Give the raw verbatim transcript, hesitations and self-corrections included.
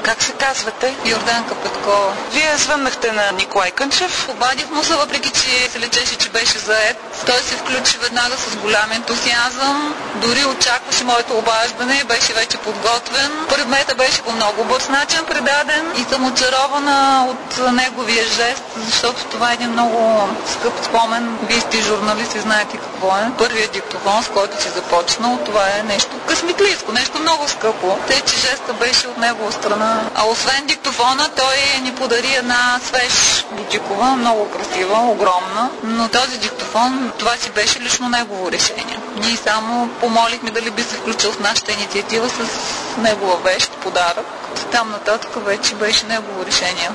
Как се казвате? Йорданка Петкова. Вие звъннахте на Николай Кънчев. Обадих му се, въпреки че се лечеше, че беше заед. Той се включи веднага с голям ентусиазъм. Дори очакваше моето обаждане, беше вече подготвен. Предмета беше по много бърз начин предаден и съм очарована от неговия жест, защото това е един много скъп спомен. Вие сте журналист и знаете какво е. Първият диктофон, с който си започнал, това е нещо късметлийско, нещо много скъпо. Тъй, че жеста беше от негова страна. А освен диктофона, той ни подари една свеж Бутикова, много красива, огромна. Но този диктофон, това си беше лично негово решение. Ние само помолихме дали би се включил в нашата инициатива с негова вещ, подарък. Там нататък вече беше негово решение.